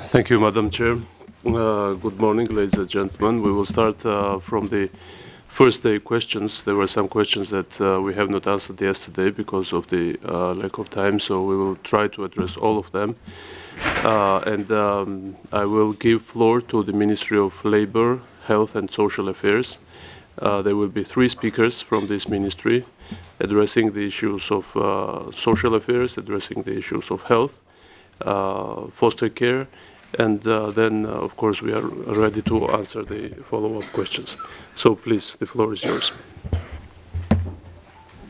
Thank you, Madam Chair. Good morning, ladies and gentlemen. We will start from the first day questions. There were some questions that we have not answered yesterday because of the lack of time, so we will try to address all of them. I will give floor to the Ministry of Labour, Health and Social Affairs. There will be three speakers from this ministry addressing the issues of social affairs, addressing the issues of health, foster care, and then, of course, we are ready to answer the follow-up questions. So please, the floor is yours.